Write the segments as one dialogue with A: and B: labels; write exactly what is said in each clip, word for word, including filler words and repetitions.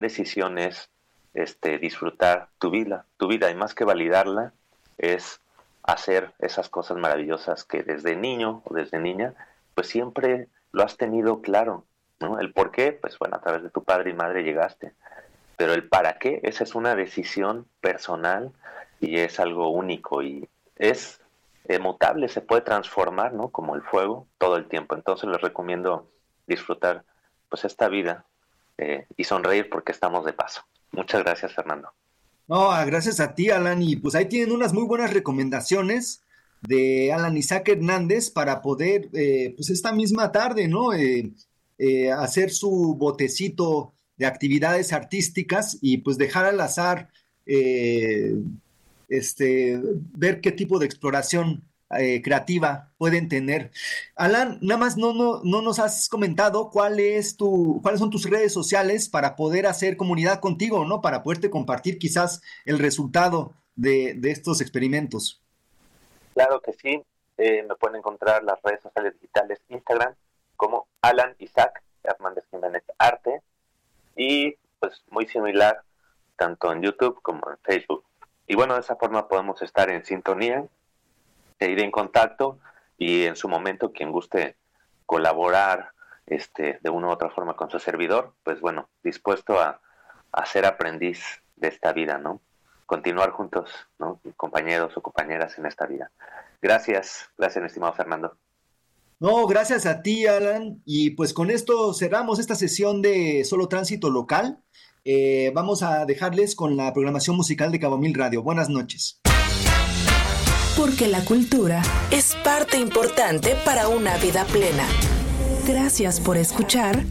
A: decisión es este, disfrutar tu vida, tu vida, y más que validarla, es hacer esas cosas maravillosas que desde niño o desde niña, pues siempre lo has tenido claro, ¿no? El por qué, pues bueno, a través de tu padre y madre llegaste, pero el para qué, esa es una decisión personal y es algo único y es mutable, se puede transformar, ¿no? Como el fuego todo el tiempo. Entonces les recomiendo disfrutar pues esta vida eh, y sonreír porque estamos de paso. Muchas gracias, Fernando.
B: No, gracias a ti, Alan, y pues ahí tienen unas muy buenas recomendaciones de Alan Isaac Hernández para poder, eh, pues esta misma tarde, ¿no? Eh, eh, hacer su botecito de actividades artísticas y pues dejar al azar, eh, este, ver qué tipo de exploración eh, creativa pueden tener. Alan, nada más no, no, no nos has comentado cuál es tu, cuáles son tus redes sociales para poder hacer comunidad contigo, ¿no? Para poderte compartir quizás el resultado de, de estos experimentos.
A: Claro que sí, eh, me pueden encontrar las redes sociales digitales Instagram como Alan Isaac Hernández Jiménez Arte y pues muy similar tanto en YouTube como en Facebook. Y bueno, de esa forma podemos estar en sintonía, ir en contacto y en su momento quien guste colaborar este, de una u otra forma con su servidor, pues bueno, dispuesto a, a ser aprendiz de esta vida, ¿no? Continuar juntos, ¿no? Compañeros o compañeras en esta vida. Gracias, gracias, mi estimado Fernando.
B: No, gracias a ti, Alan. Y pues con esto cerramos esta sesión de Solo Tránsito Local. Eh, vamos a dejarles con la programación musical de Cabo Mil Radio. Buenas noches.
C: Porque la cultura es parte importante para una vida plena. Gracias por escuchar.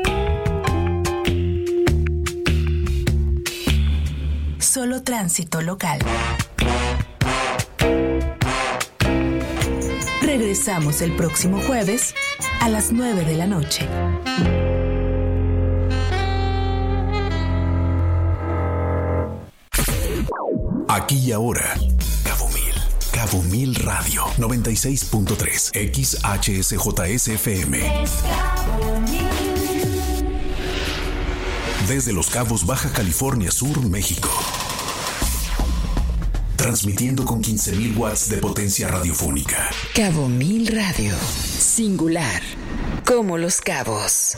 C: Solo Tránsito Local. Regresamos el próximo jueves a las nueve de la noche.
D: Aquí y ahora, Cabo Mil. Cabo Mil Radio noventa y seis punto tres X H S J S F M. Desde Los Cabos, Baja California Sur, México. Transmitiendo con quince mil watts de potencia radiofónica.
C: Cabo Mil Radio. Singular. Como Los Cabos.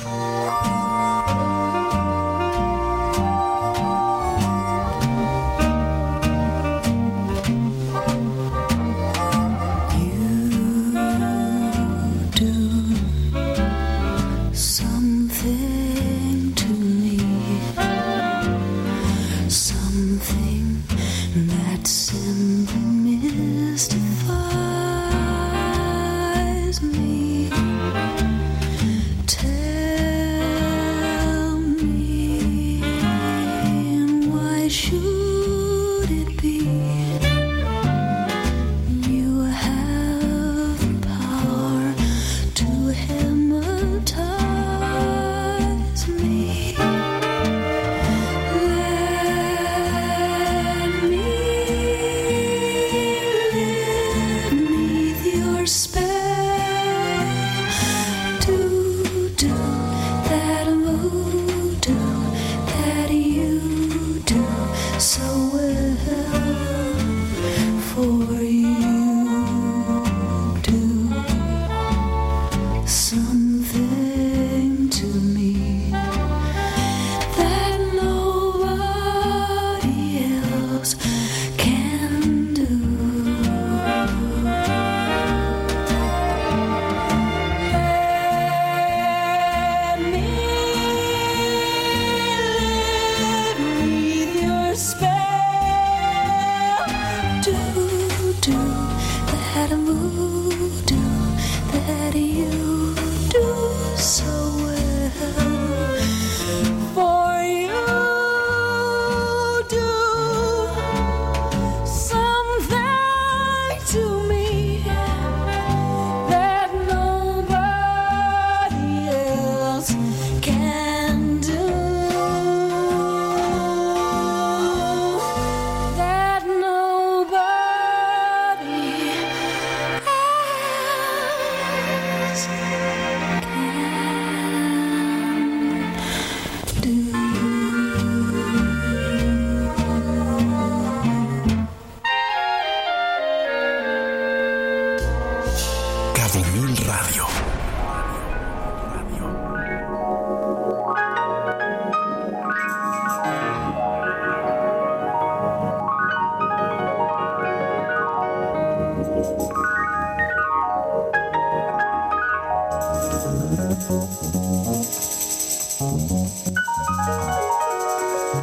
E: Tell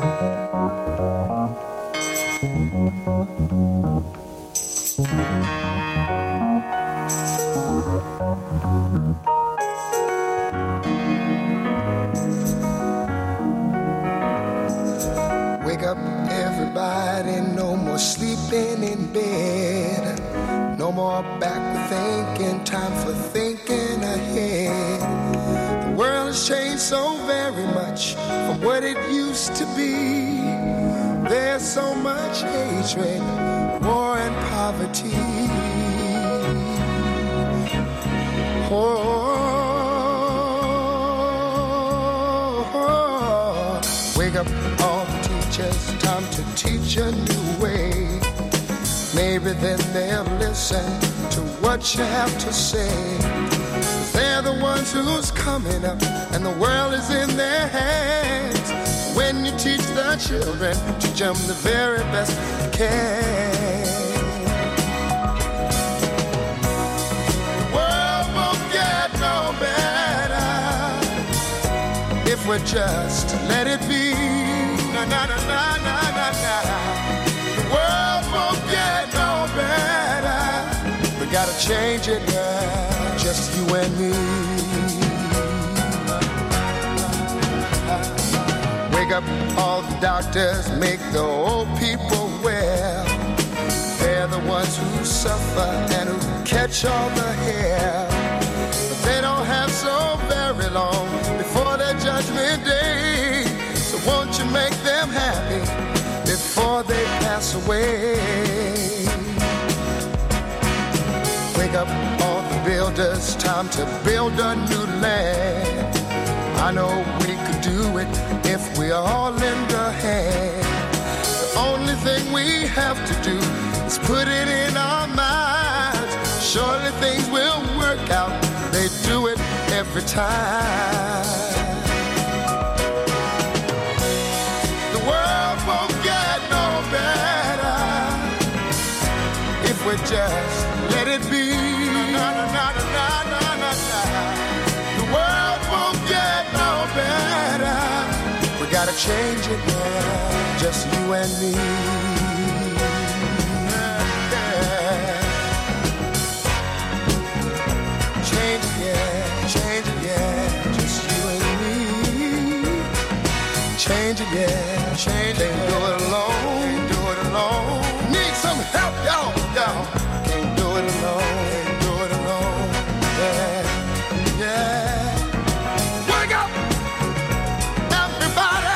E: Wake up, everybody, no more sleeping in bed. No more backward thinking, time for thinking ahead. The world has changed so very much from what it used to be. There's so much hatred, war and poverty. Oh, wake up all the teachers, time to teach a new way. Maybe then they'll listen to what you have to say. They're the ones who's coming up, and the world is in their hands. When you teach the children, teach them the very best you can. The world won't get no better if we just let it be. Na na na na na na na. The world won't get no better. We gotta change it now, just you and me. Wake up all the doctors, make the old people well. They're the ones who suffer and who catch all the hair. But they don't have so very long before their judgment day. So won't you make them happy before they pass away? Wake up all the builders, time to build a new land. I know we could do it if we all lend a hand. The only thing we have to do is put it in our minds. Surely things will work out, they do it every time. The world won't get no better if we just let it be. Na, na, na, na, na, na, na. The world won't get no better. We gotta change it now, just you and me. Yeah. Change it, yeah, change it, yeah, just you and me. Change it, yeah, change it. Can't do it alone, can't do it alone. Need some help, y'all, y'all. Can't do it alone, can't do it alone. Yeah, yeah. Wake up, everybody.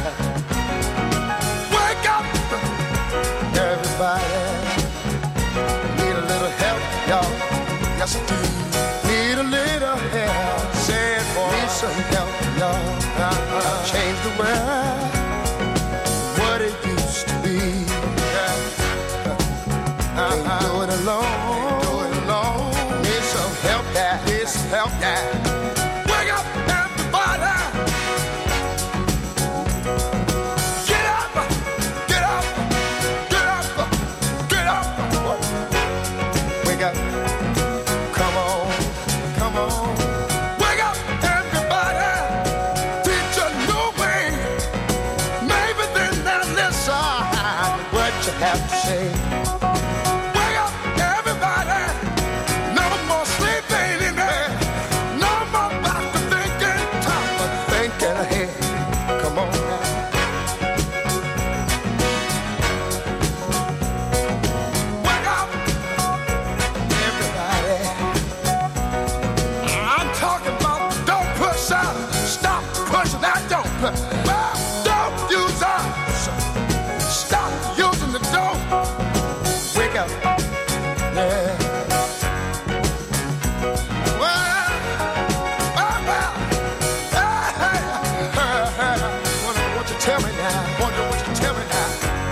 E: Wake up, everybody. Need a little help, y'all. Yes, I do. Need a little help. Say it, boy. Need some help, y'all. Uh-uh. Change the world, what it used to be. Uh-uh. Can't do it alone. Can't do it alone. Need some help, yeah. Need some help, yeah. Wake up, everybody. Get up, get up, get up, get up. Wake up. Come on, come on. Wake up, everybody. Teach a new way. Maybe then they'll listen what you have to say. Wake up, everybody. No more sleeping in there. No more back to thinking. Time for thinking ahead. Come on now. Wake up, everybody. I'm talking about don't push out. Stop pushing that don't push. Well, don't use us. Stop using the don't. Wake up. Yeah. Well, well, well. Hey, hey, hey, hey. Wonder what you tell me now. Wonder what you tell me now.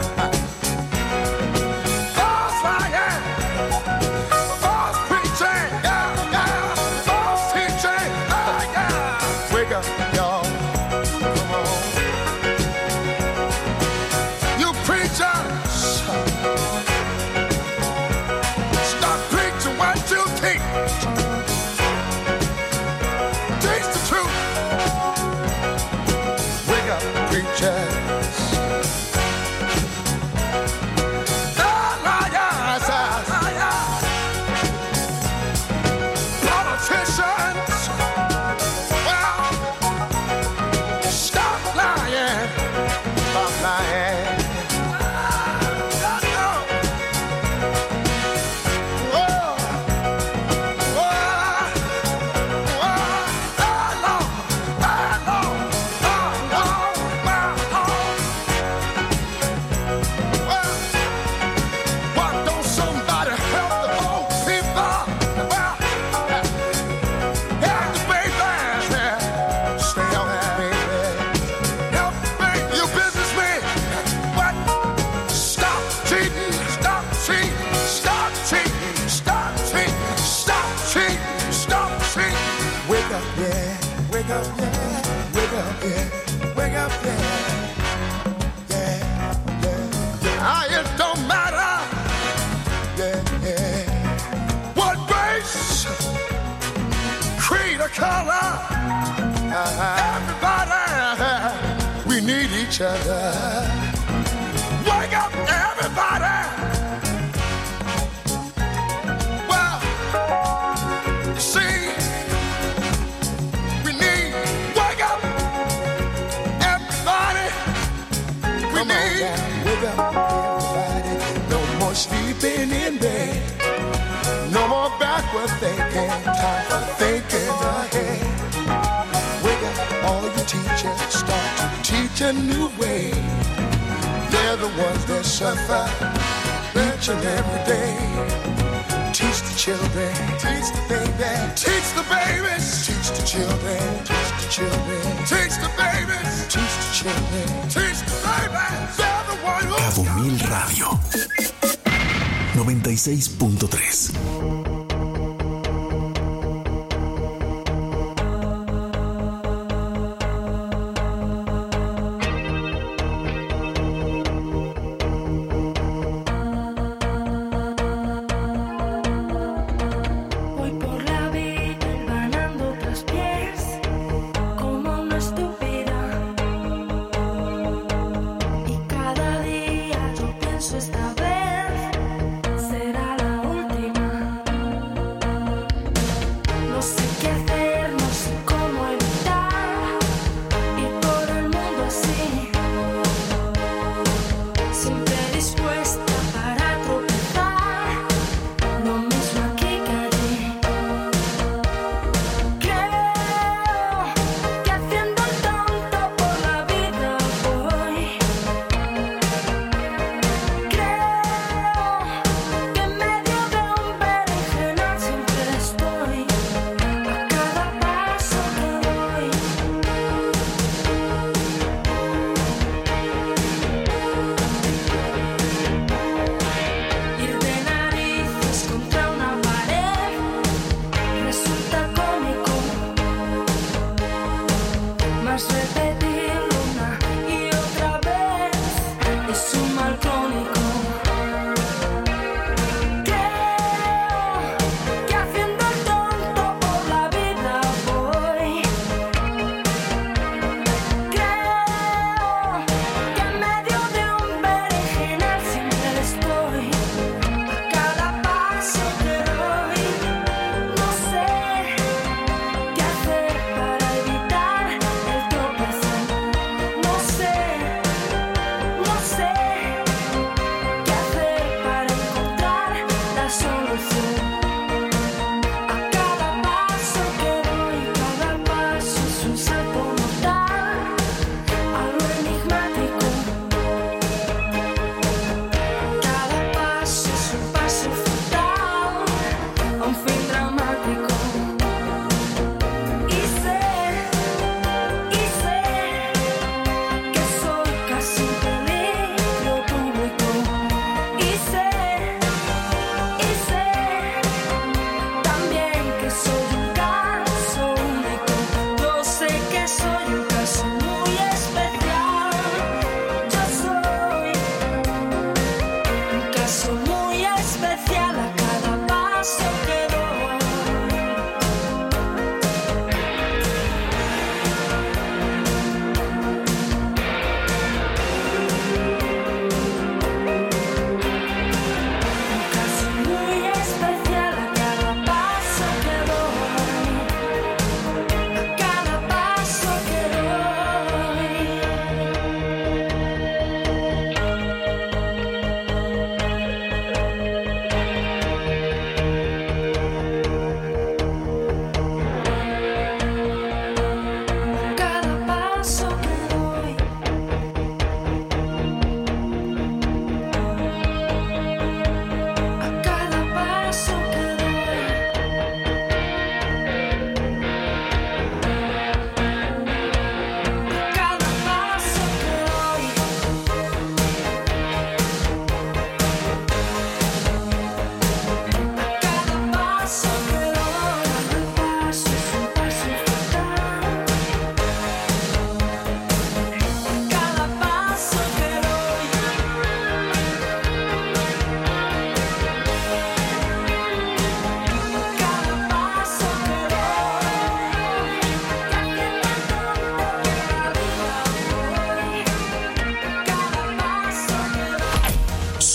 E: False lying. False preaching. Yeah, yeah. False teaching. Ah, yeah. Wake up, y'all. Come on. You preachers. Stop preaching what you teach. Teach the truth. Wake up, preachers. each other. Wake up, everybody. Well, you see, we need wake up, everybody. We Come need on down, wake up, everybody. No more sleeping in bed. No more backward thinking. Time for thinking ahead. Wake up, all you teachers, start to teach a new way. They're the ones that suffer each and every day. Teach the children, teach the babies, teach the babies, teach the children, teach the children, teach the babies, teach the children, teach the babies. They're the ones who
D: Cabo Mil Radio noventa y seis punto tres.
F: Esta vez será la última.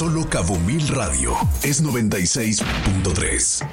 D: Solo Cabo Mil Radio es noventa y seis punto tres.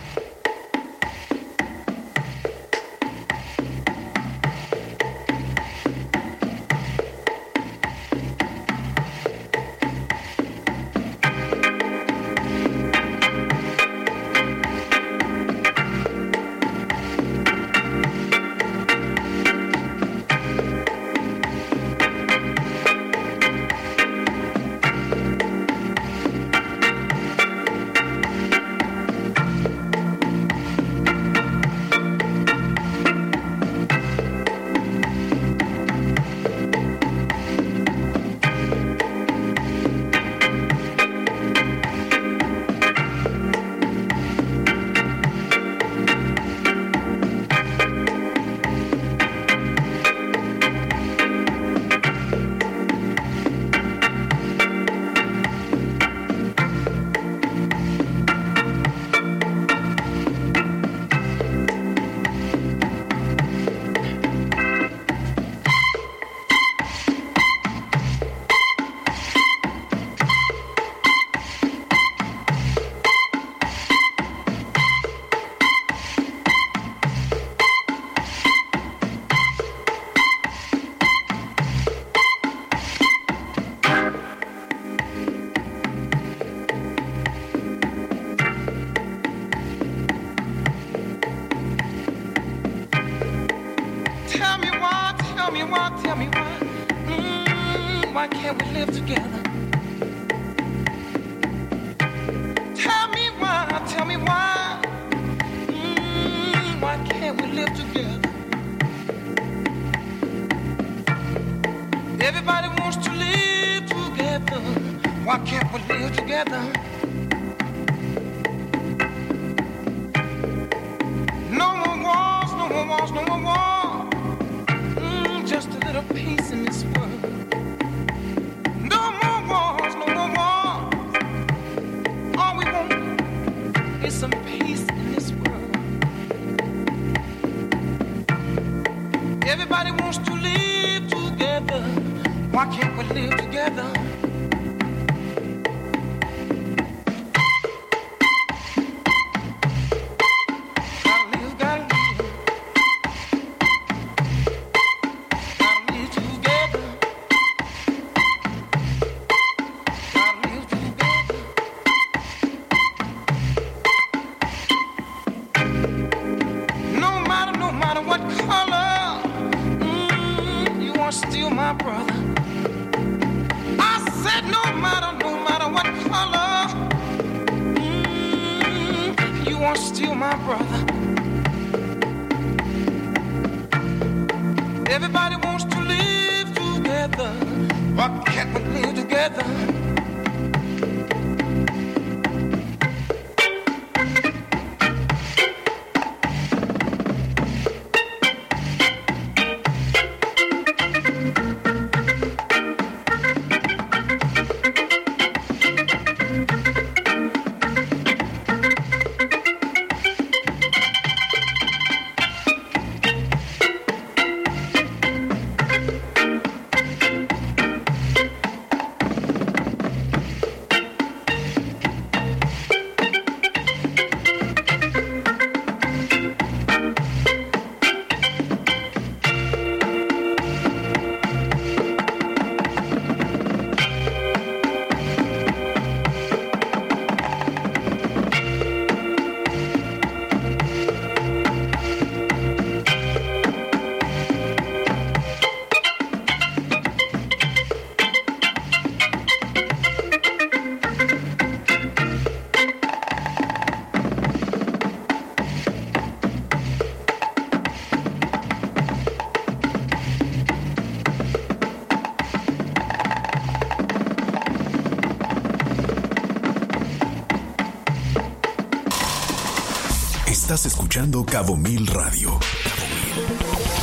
D: Estás escuchando Cabo Mil Radio. Cabo Mil.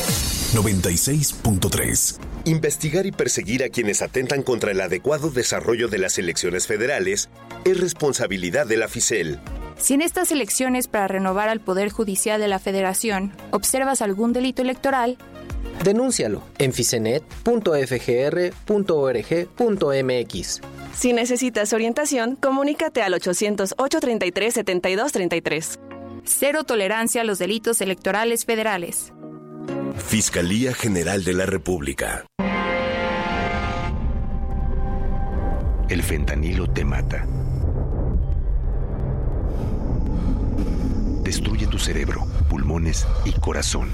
D: noventa y seis punto tres.
F: Investigar y perseguir a quienes atentan contra el adecuado desarrollo de las elecciones federales es responsabilidad de la FICEL.
G: Si en estas elecciones para renovar al Poder Judicial de la Federación observas algún delito electoral,
H: denúncialo en ficenet punto f g r punto org punto m x. Si necesitas orientación, comunícate al ochocientos, ocho treinta y tres, setenta y dos treinta y tres.
G: Cero tolerancia a los delitos electorales federales.
F: Fiscalía General de la República.
I: El fentanilo te mata. Destruye tu cerebro, pulmones y corazón.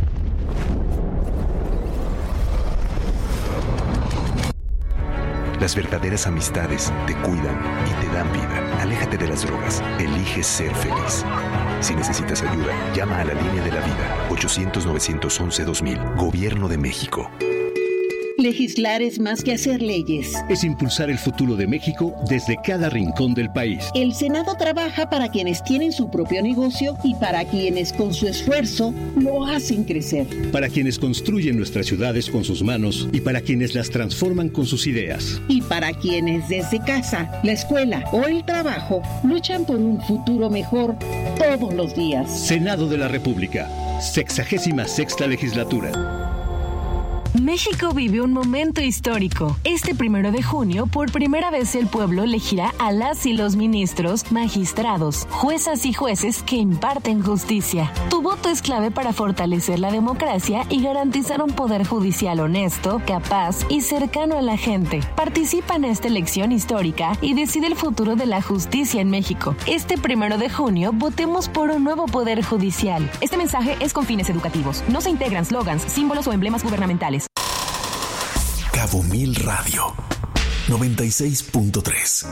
I: Las verdaderas amistades te cuidan y te dan vida. Aléjate de las drogas. Elige ser feliz. Si necesitas ayuda, llama a la línea de la vida. ochocientos, novecientos once, dos mil. Gobierno de México.
J: Legislar es más que hacer leyes.
K: Es impulsar el futuro de México desde cada rincón del país.
J: El Senado trabaja para quienes tienen su propio negocio y para quienes con su esfuerzo lo hacen crecer.
K: Para quienes construyen nuestras ciudades con sus manos y para quienes las transforman con sus ideas.
J: Y para quienes desde casa, la escuela o el trabajo luchan por un futuro mejor todos los días.
K: Senado de la República, sexagésima sexta legislatura.
L: México vive un momento histórico. Este primero de junio, por primera vez el pueblo elegirá a las y los ministros, magistrados, juezas y jueces que imparten justicia. Tu voto es clave para fortalecer la democracia y garantizar un poder judicial honesto, capaz y cercano a la gente. Participa en esta elección histórica y decide el futuro de la justicia en México. Este primero de junio, votemos por un nuevo poder judicial. Este mensaje es con fines educativos. No se integran slogans, símbolos o emblemas gubernamentales.
D: Cabo Mil Radio noventa y seis punto tres.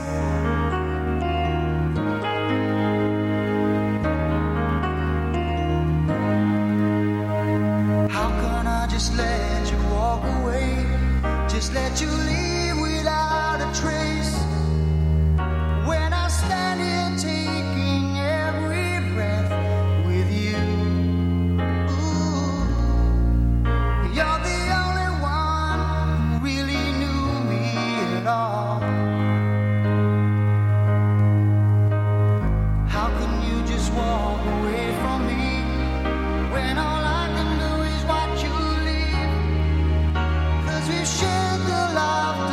E: How can I just let you walk away? Just let you leave without a trace. When I stand here taking every breath with you. Ooh, you're the all. How can you just walk away from me when all I can do is watch you leave? 'Cause we've shared the love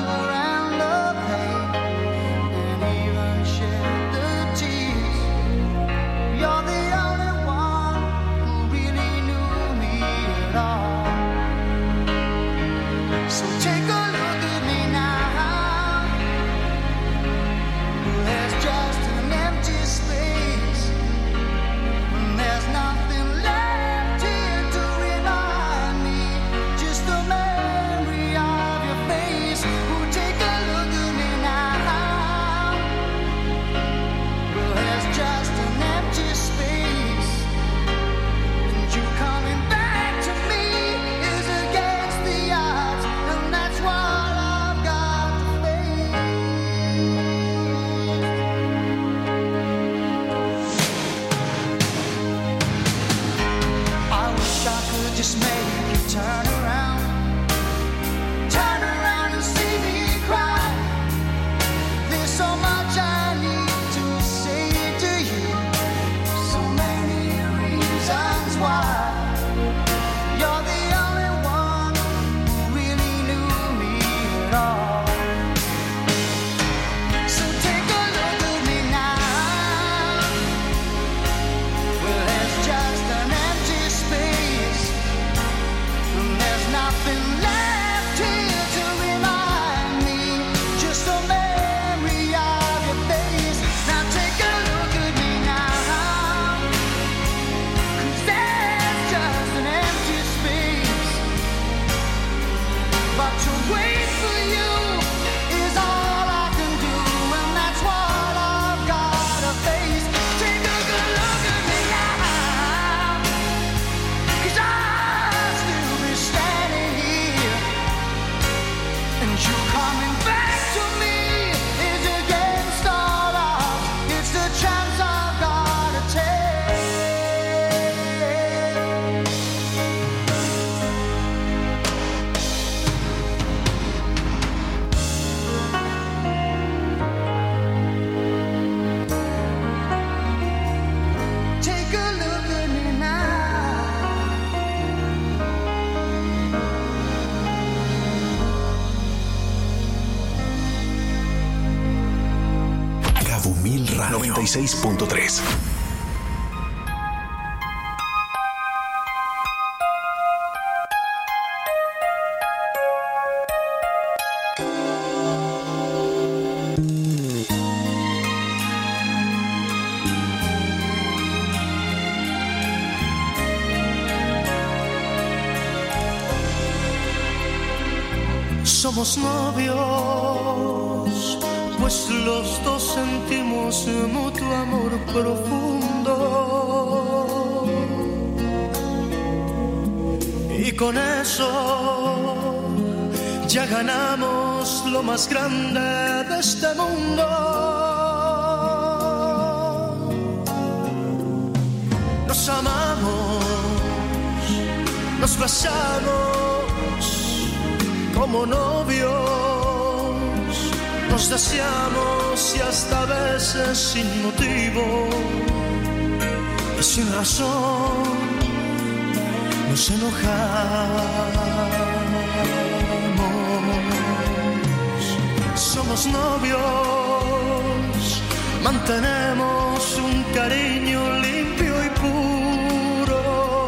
D: Mil Radio noventa y seis punto tres.
M: Somos novios, pues los dos sentimos mutuo amor profundo. Y con eso ya ganamos lo más grande de este mundo. Nos amamos, nos besamos como novios, nos deseamos y hasta a veces sin motivo y sin razón nos enojamos. Somos novios, mantenemos un cariño limpio y puro.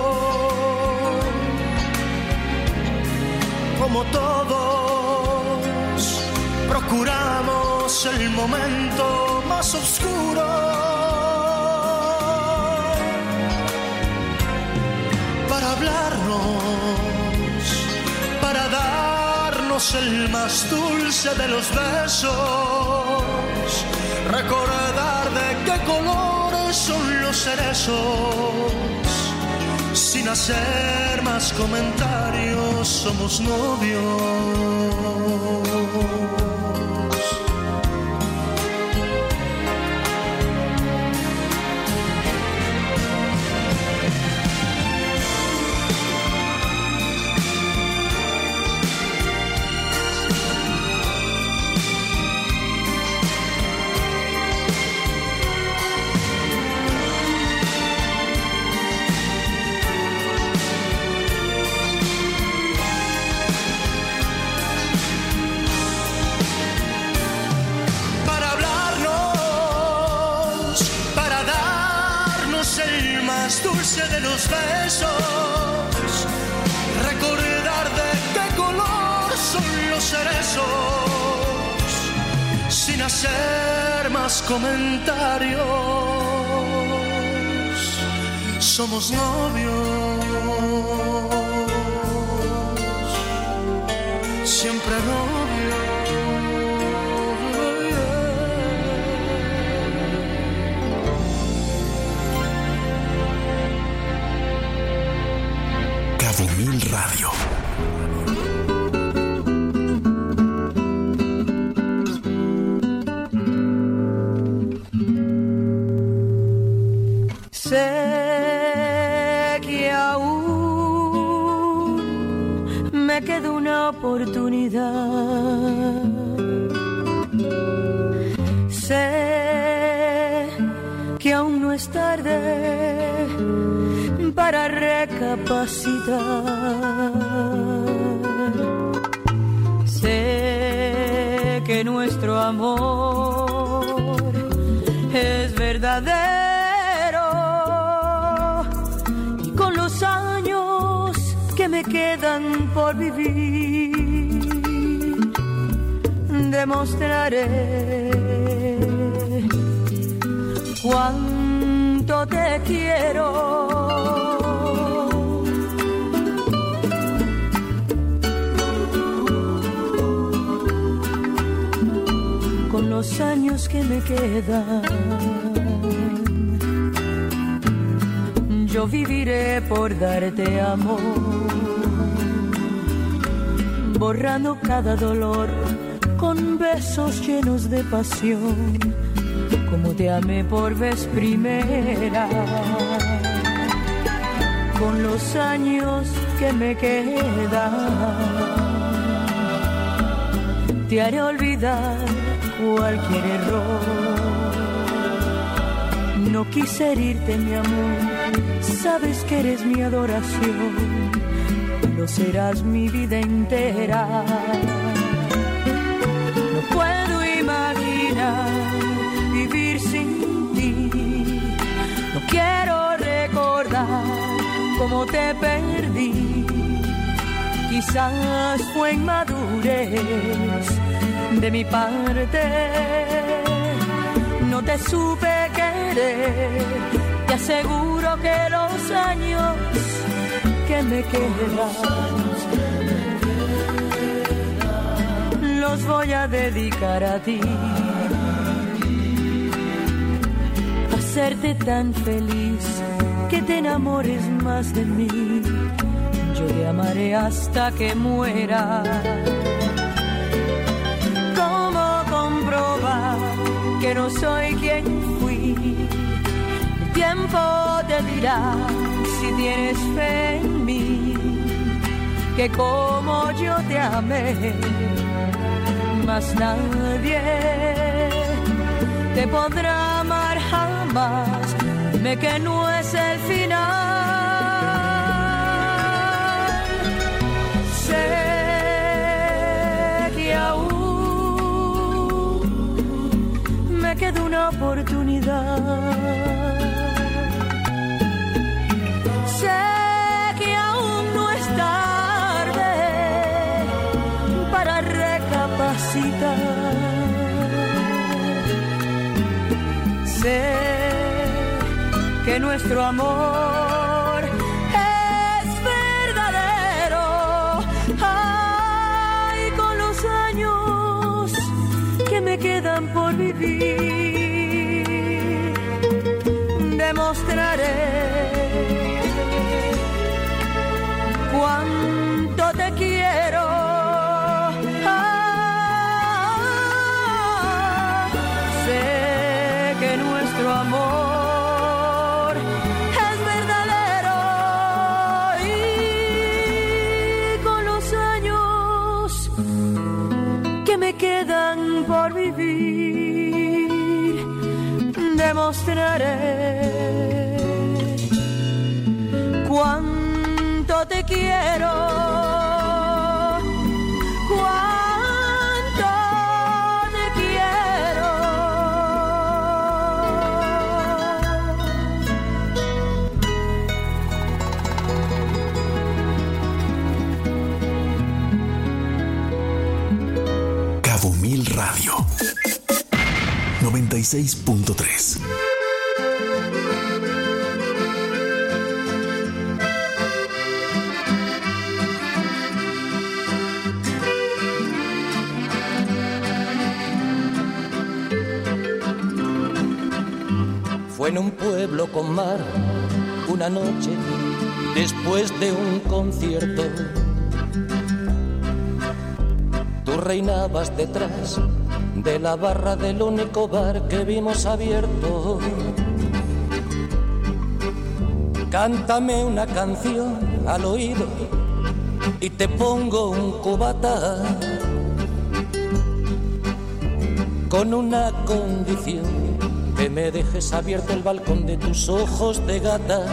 M: Como todos, procuramos el momento más oscuro para hablarnos, para darnos el más dulce de los besos, recordar de qué colores son los cerezos. Sin hacer más comentarios, somos novios. Dulce de los besos, recordar de qué color son los cerezos, sin hacer más comentarios, somos novios, siempre novios.
D: Mil Radio.
N: Sé que aún me queda una oportunidad. Sé que aún no es tarde para recapacitar. Sé que nuestro amor es verdadero y con los años que me quedan por vivir demostraré cuánto te quiero. Con los años que me quedan, yo viviré por darte amor, borrando cada dolor con besos llenos de pasión, como te amé por vez primera. Con los años que me quedan, te haré olvidar cualquier error. No quise herirte, mi amor, sabes que eres mi adoración, lo serás mi vida entera. No puedo imaginar vivir sin Quizás fue inmadurez de mi parte, no te supe querer. Te aseguro que los años que me quedan los voy a dedicar a ti, a hacerte tan feliz que te enamores más de mí. Yo te amaré hasta que muera. ¿Cómo comprobar que no soy quien fui? El tiempo te dirá si tienes fe en mí, que como yo te amé, más nadie te podrá amar jamás. Dime que no es el final. Sé que aún me queda una oportunidad. Sé que aún no es tarde para recapacitar. Sé que nuestro amor es verdadero. Ay, con los años que me quedan por vivir, demostraré cuánto te quiero. Ah, sé que nuestro amor es verdadero y con los años que me quedan por vivir, demostraré cuánto te quiero, cuánto te quiero.
D: Cabo Mil Radio noventa y seis punto tres.
O: Fue en un pueblo con mar, una noche después de un concierto. Tú reinabas detrás de la barra del único bar que vimos abierto. Cántame una canción al oído y te pongo un cubata, con una condición: que me dejes abierto el balcón de tus ojos de gata.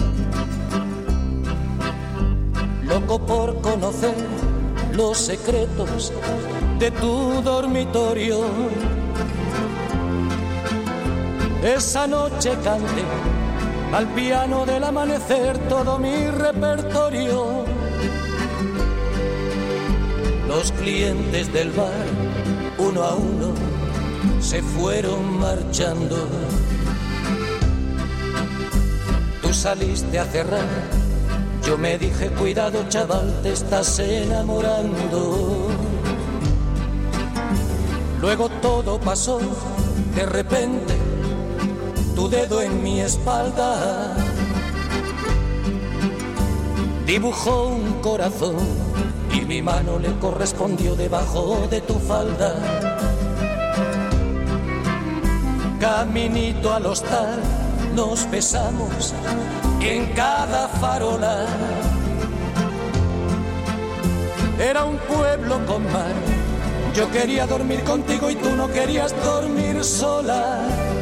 O: Loco por conocer los secretos de tu dormitorio. Esa noche canté al piano del amanecer todo mi repertorio. Los clientes del bar, uno a uno, se fueron marchando. Tú saliste a cerrar, yo me dije: cuidado, chaval, te estás enamorando. Luego todo pasó, de repente, tu dedo en mi espalda dibujó un corazón y mi mano le correspondió debajo de tu falda. Caminito al hostal nos besamos en cada farola. Era un pueblo con mar, yo quería dormir contigo y tú no querías dormir sola.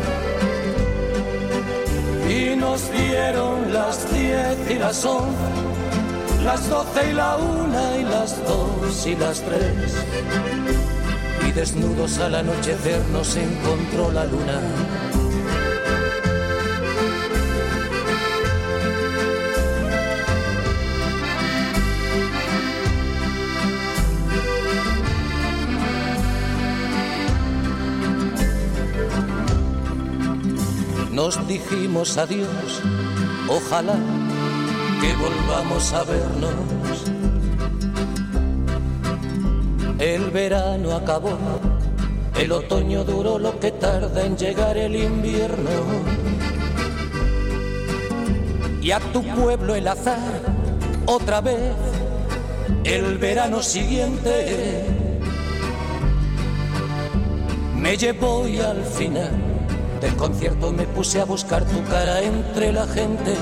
O: Y nos dieron las diez y las once, las doce y la una y las dos y las tres. Y desnudos al anochecer nos encontró la luna. nos dijimos adiós, ojalá que volvamos a vernos. El verano acabó, el otoño duró lo que tarda en llegar el invierno. Y a tu pueblo el azar, otra vez, el verano siguiente, me llevó y al final del concierto me puse a buscar tu cara entre la gente.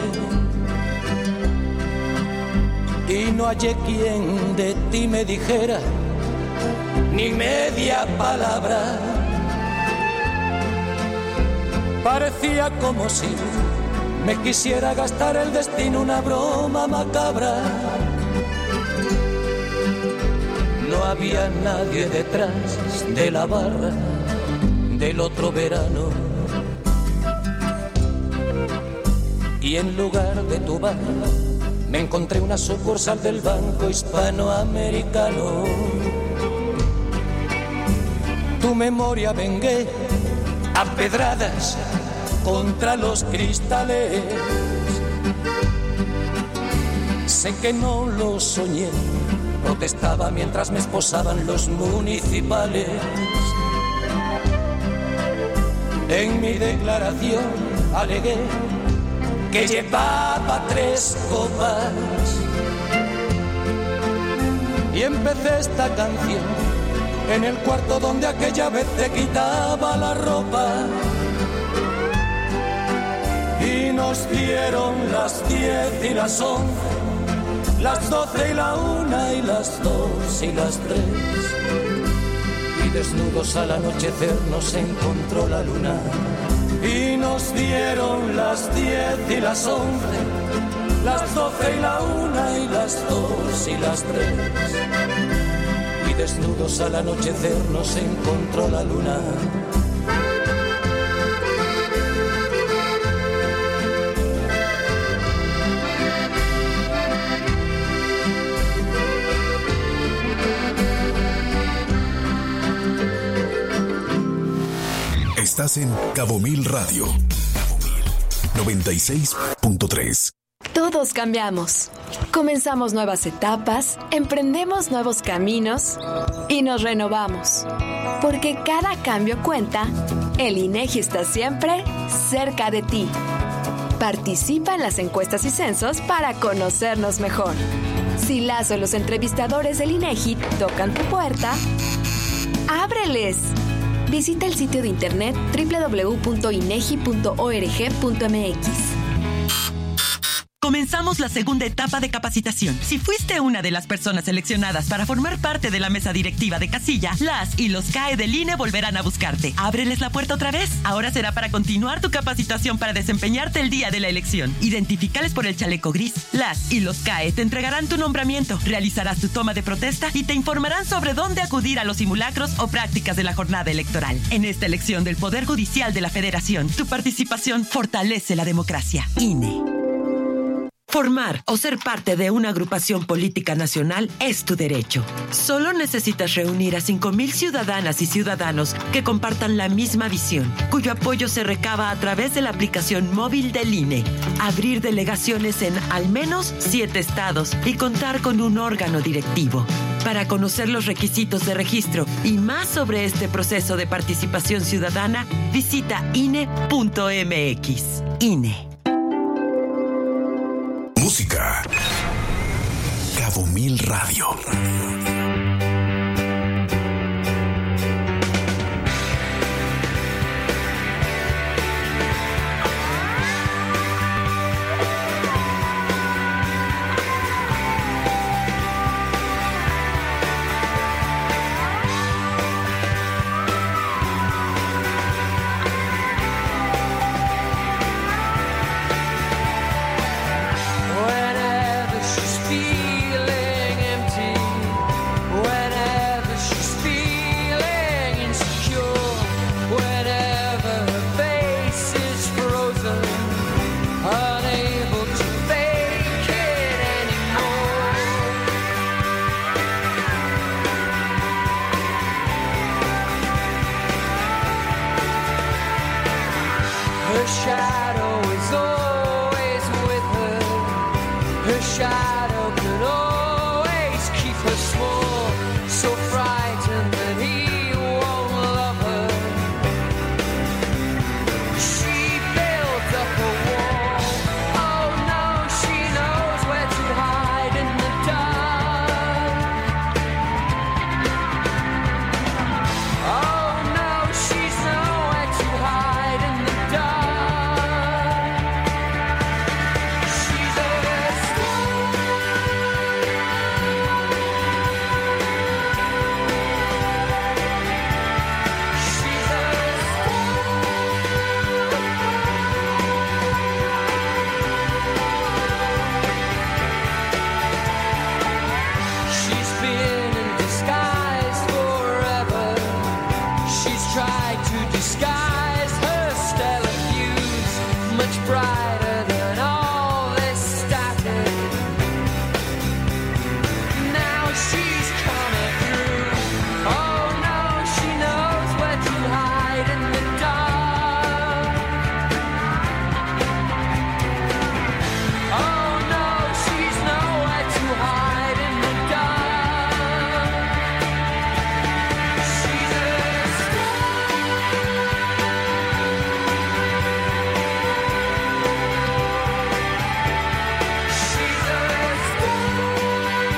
O: Y no hallé quien de ti me dijera ni media palabra. Parecía como si me quisiera gastar el destino una broma macabra. No había nadie detrás de la barra del otro verano. Y en lugar de tu bar me encontré una sucursal del Banco Hispanoamericano. Tu memoria vengué a pedradas contra los cristales. Sé que no lo soñé, protestaba mientras me esposaban los municipales. En mi declaración alegué que llevaba tres copas y empecé esta canción en el cuarto donde aquella vez te quitaba la ropa. Y nos dieron las diez y las once, las doce y la una y las dos y las tres. Y desnudos al anochecer nos encontró la luna. Y nos dieron las diez y las once, las doce y la una y las dos y las tres. Y desnudos al anochecer nos encontró la luna.
D: Estás en Cabo Mil Radio. Cabo Mil noventa y seis punto tres.
L: Todos cambiamos. Comenzamos nuevas etapas, emprendemos nuevos caminos y nos renovamos. Porque cada cambio cuenta, el INEGI está siempre cerca de ti. Participa en las encuestas y censos para conocernos mejor. Si las o los entrevistadores del INEGI tocan tu puerta, ¡ábreles! Visita el sitio de internet doble u doble u doble u punto inegi punto org punto m x.
P: Comenzamos la segunda etapa de capacitación. Si fuiste una de las personas seleccionadas para formar parte de la mesa directiva de casilla, las y los C A E del I N E volverán a buscarte. Ábreles la puerta otra vez. Ahora será para continuar tu capacitación para desempeñarte el día de la elección. Identifícales por el chaleco gris. Las y los C A E te entregarán tu nombramiento, realizarás tu toma de protesta y te informarán sobre dónde acudir a los simulacros o prácticas de la jornada electoral. En esta elección del Poder Judicial de la Federación, tu participación fortalece la democracia. I N E. Formar o ser parte de una agrupación política nacional es tu derecho. Solo necesitas reunir a cinco mil ciudadanas y ciudadanos que compartan la misma visión, cuyo apoyo se recaba a través de la aplicación móvil del I N E, abrir delegaciones en al menos siete estados y contar con un órgano directivo. Para conocer los requisitos de registro y más sobre este proceso de participación ciudadana, visita I N E punto m x. I N E.
D: Música. Cabo Mil Radio.
Q: Whenever she's feeling empty, Her shadow is always with her. Her shadow can always keep her small, so frightened that he won't love her. She built up a wall. Oh no, she knows where to hide in the dark. Oh no, she's nowhere to hide in the dark. She's a She's been in disguise forever. She's tried to disguise her stellar views, much brighter than all this static. Now she's coming through. Oh no, she knows where to hide in the dark. Oh no, she's nowhere to hide in the dark. She's a She's a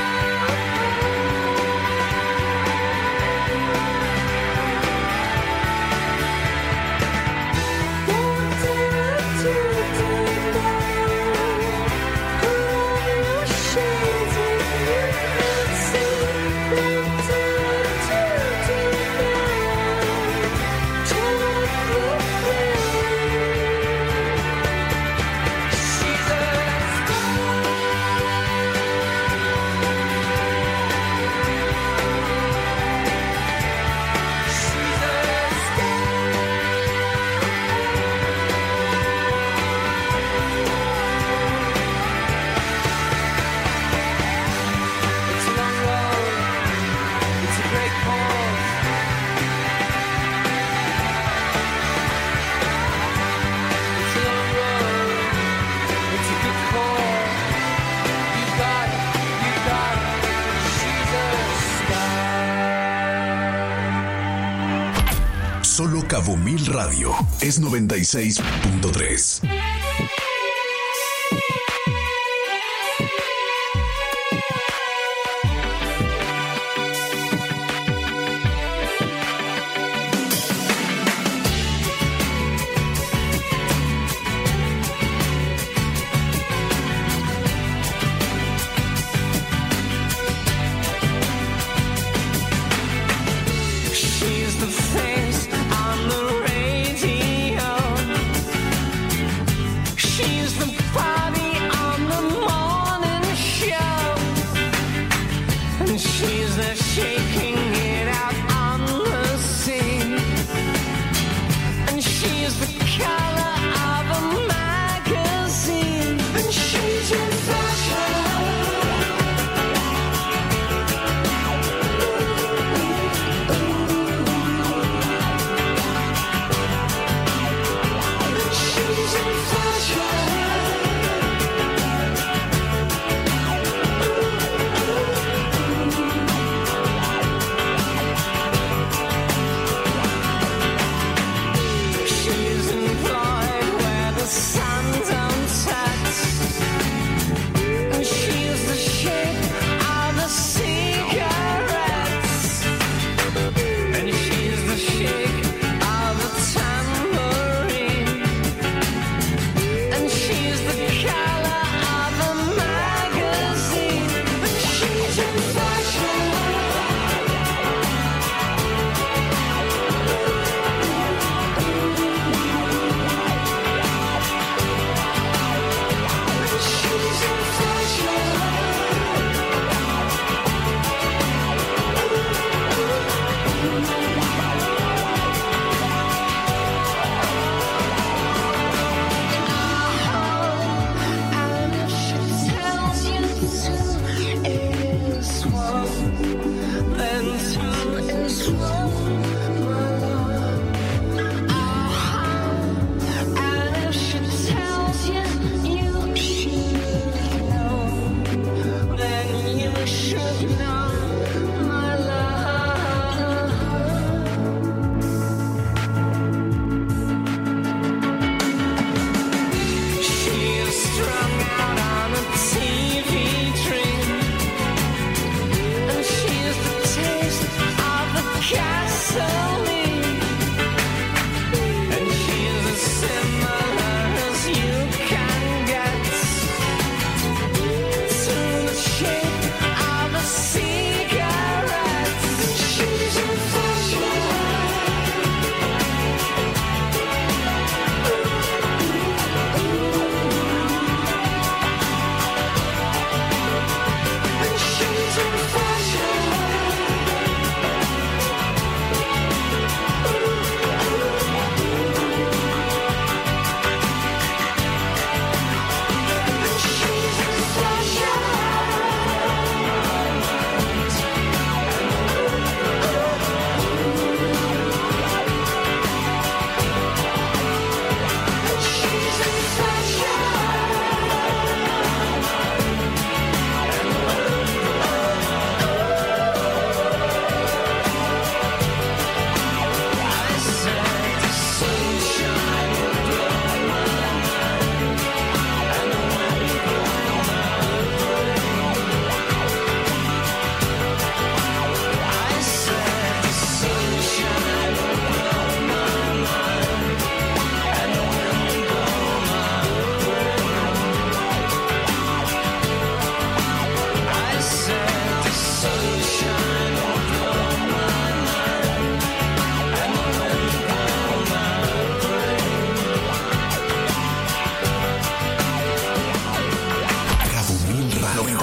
Q: It's a long road. It's a great cause. It's a long road. It's a good cause. You got it. You got it. She's a star.
D: Solo Cabo Mil Radio es noventa y seis punto tres.
Q: She's the face on the radio.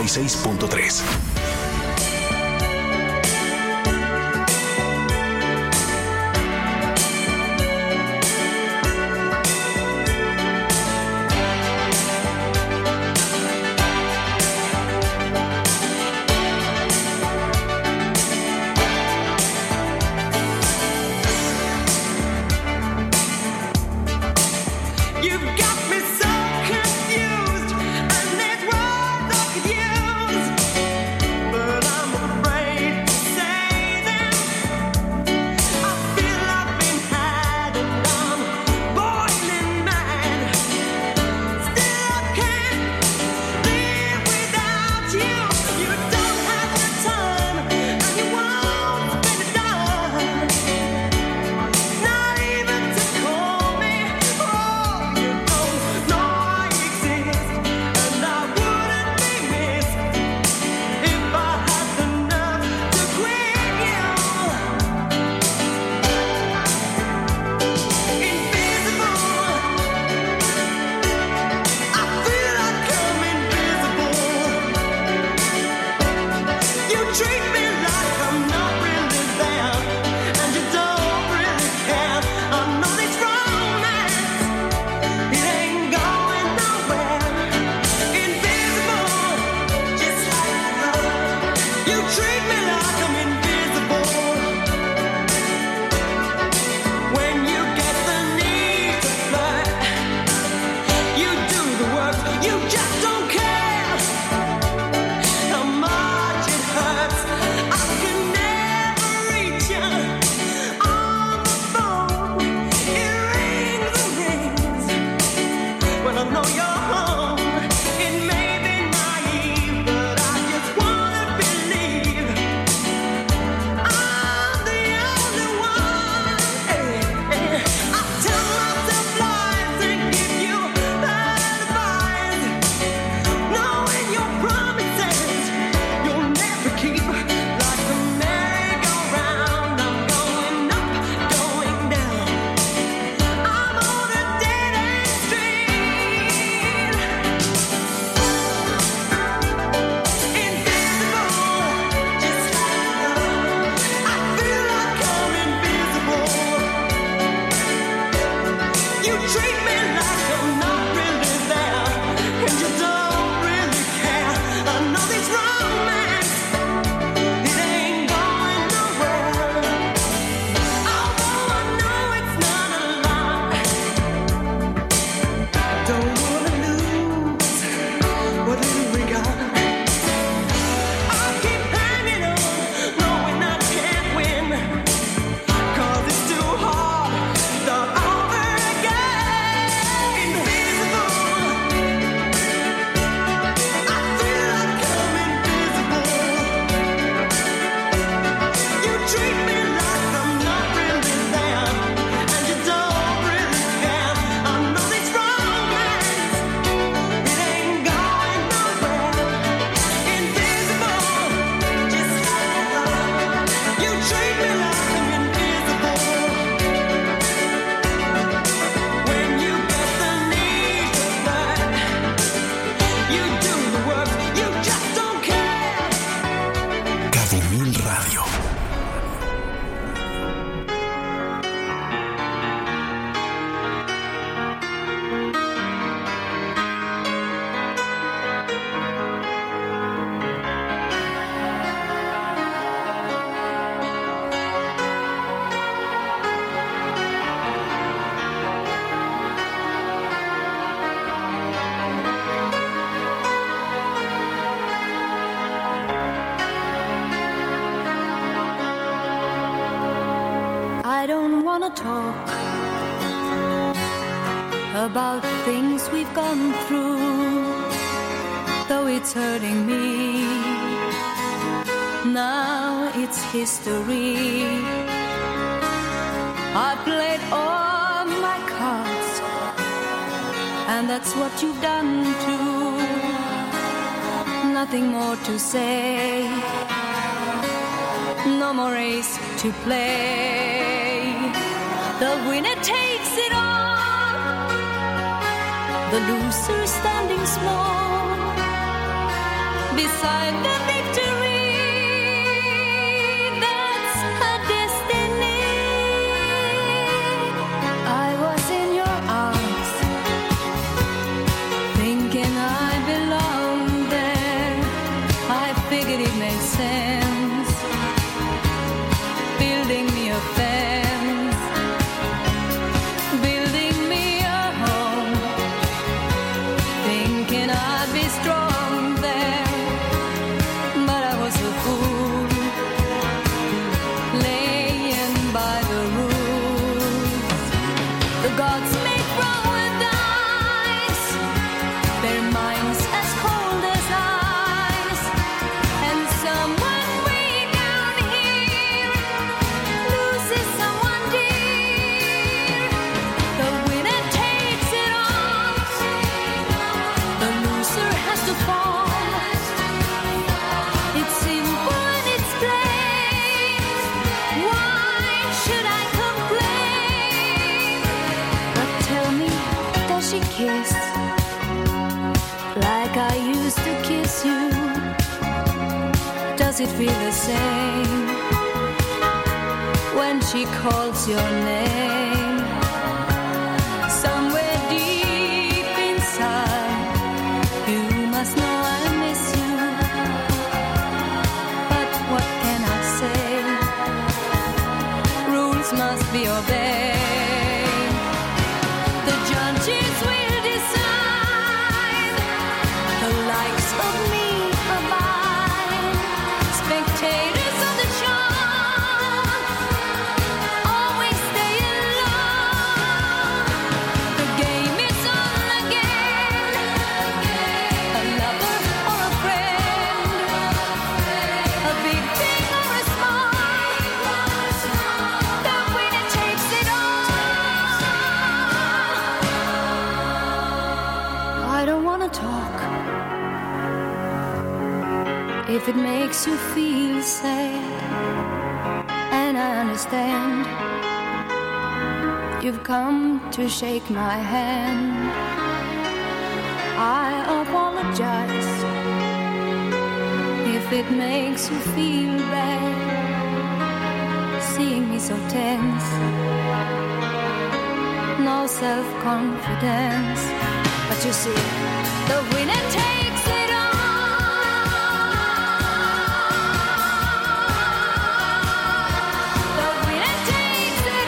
D: seis punto tres.
N: Talk about things we've gone through, though it's hurting me. Now it's history. I played all my cards, and that's what you've done too. Nothing more to say, no more race to play. The winner takes it all, the loser standing small beside the victory. That's her destiny. I was in your arms, thinking I belonged there. I figured it made sense, building me a fence, building me a home, thinking I'd be strong there. But I was a fool, laying by the rules. The gods make wrong with ice, their minds as cold as ice. And someone way down here loses someone dear. The winner takes it all, the loser has to fall. It's simple and it's plain. Why should I complain? But tell me, does she kiss like I used to kiss you? Does it feel the same when she calls your name? Somewhere deep inside, you must know I miss you. But what can I say? Rules must be obeyed. The judges will decide the likes of me or mine. Spectators of the show always stay alone. The game is on again. A lover or a friend, a big thing or a small, the winner takes it all. I don't wanna talk if it makes you feel sad, and I understand. You've come to shake my hand. I apologize if it makes you feel bad, seeing me so tense, no self-confidence. But you see, the winner takes it all. The winner takes it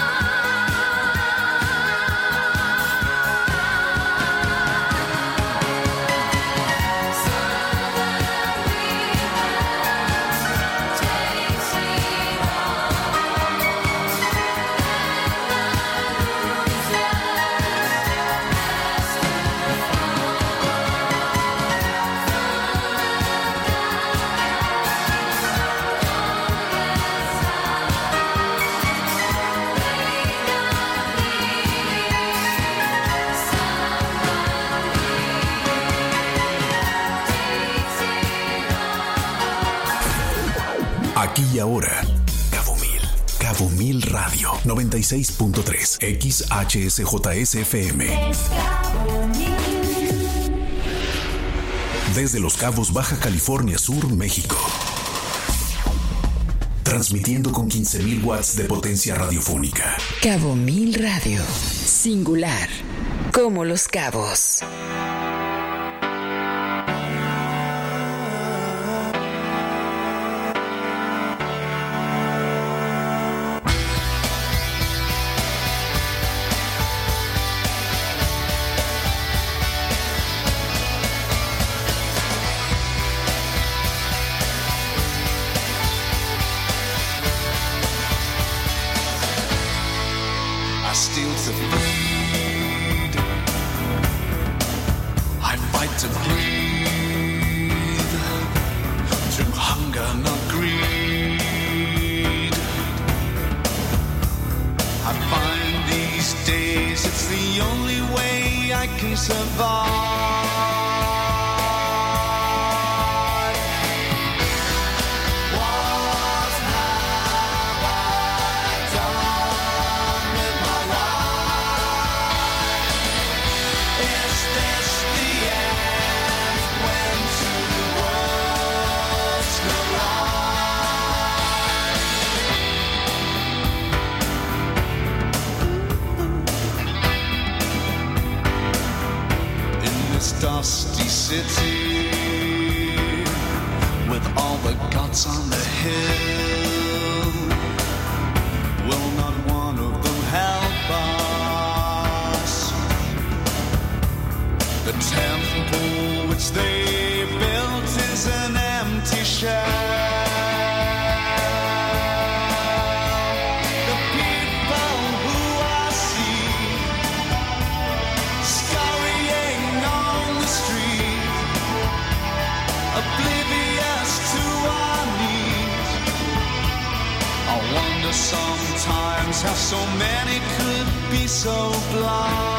D: Aquí y ahora, Cabo Mil. Cabo Mil Radio, noventa y seis punto tres, X H S J S F M. Desde Los Cabos, Baja California Sur, México. Transmitiendo con quince mil watts de potencia radiofónica.
C: Cabo Mil Radio. Singular. Como Los Cabos.
M: I steal to feed, I fight to breathe, through hunger, not greed. I find these days it's the only way I can survive. Is this the end? When to the world?
R: dusty city with all the gods on the hill. Will not one of them help us? The temple which they built is an empty shell. Sometimes how so many could be so blind.